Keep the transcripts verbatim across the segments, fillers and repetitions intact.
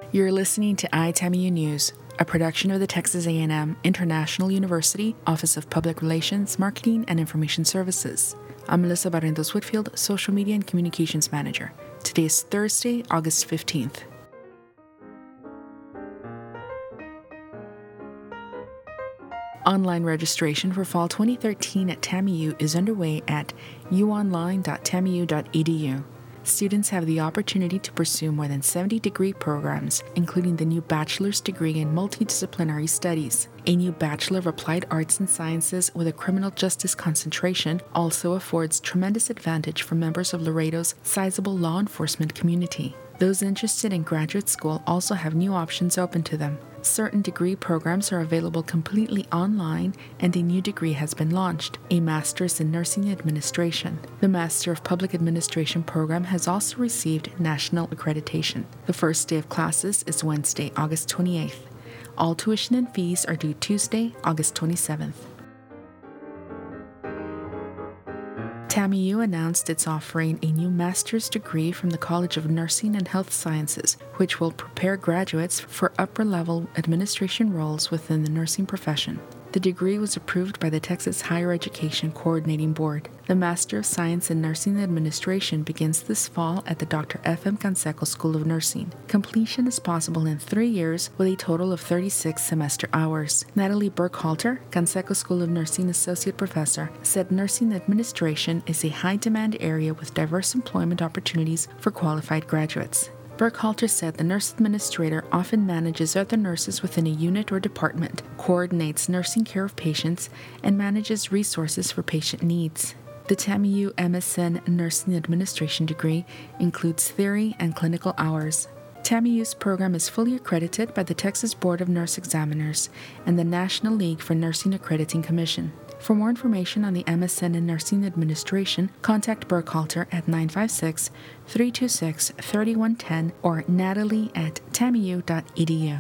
You're listening to iTAMIU News, a production of the Texas A and M International University Office of Public Relations, Marketing, and Information Services. I'm Melissa Barrientos Whitfield, Social Media and Communications Manager. Today is Thursday, August fifteenth. Online registration for Fall twenty thirteen at TAMIU is underway at u online dot tamiu dot e d u. Students have the opportunity to pursue more than seventy degree programs, including the new bachelor's degree in multidisciplinary studies. A new Bachelor of Applied Arts and Sciences with a criminal justice concentration also affords tremendous advantage for members of Laredo's sizable law enforcement community. Those interested in graduate school also have new options open to them. Certain degree programs are available completely online, and a new degree has been launched, a Master's in Nursing Administration. The Master of Public Administration program has also received national accreditation. The first day of classes is Wednesday, August twenty-eighth. All tuition and fees are due Tuesday, August twenty-seventh. TAMIU announced it's offering a new master's degree from the College of Nursing and Health Sciences, which will prepare graduates for upper-level administration roles within the nursing profession. The degree was approved by the Texas Higher Education Coordinating Board. The Master of Science in Nursing Administration begins this fall at the Doctor F M Canseco School of Nursing. Completion is possible in three years with a total of thirty-six semester hours. Natalie Burkhalter, Canseco School of Nursing Associate Professor, said nursing administration is a high-demand area with diverse employment opportunities for qualified graduates. Burkhalter said the nurse administrator often manages other nurses within a unit or department, coordinates nursing care of patients, and manages resources for patient needs. The TAMIU M S N Nursing Administration degree includes theory and clinical hours. TAMIU's program is fully accredited by the Texas Board of Nurse Examiners and the National League for Nursing Accrediting Commission. For more information on the M S N in Nursing Administration, contact Burkhalter at nine five six, three two six, three one one zero or natalie at tamiu dot e d u.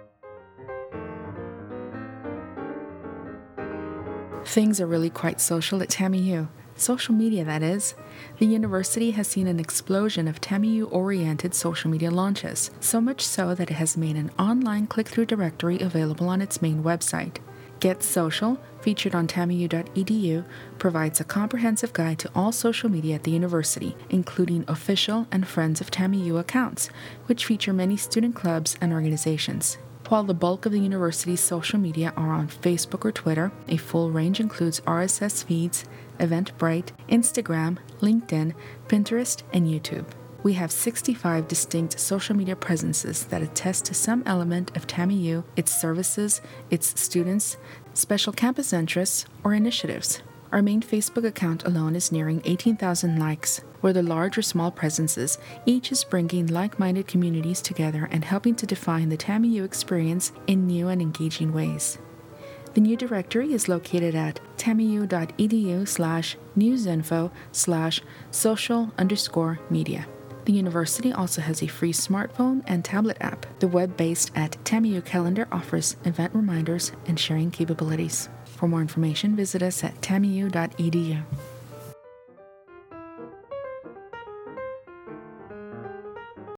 Things are really quite social at TAMIU. Social media, that is. The university has seen an explosion of TAMIU-oriented social media launches, so much so that it has made an online click-through directory available on its main website. Get Social, featured on tamiu dot e d u, provides a comprehensive guide to all social media at the university, including official and Friends of TAMIU accounts, which feature many student clubs and organizations. While the bulk of the university's social media are on Facebook or Twitter, a full range includes R S S feeds, Eventbrite, Instagram, LinkedIn, Pinterest, and YouTube. We have sixty-five distinct social media presences that attest to some element of TAMIU, its services, its students, special campus interests, or initiatives. Our main Facebook account alone is nearing eighteen thousand likes. Whether large or small presences, each is bringing like-minded communities together and helping to define the TAMIU experience in new and engaging ways. The new directory is located at tamiu dot e d u slash newsinfo slash social underscore media. The university also has a free smartphone and tablet app. The web-based at TAMIU Calendar offers event reminders and sharing capabilities. For more information, visit us at tamiu dot e d u.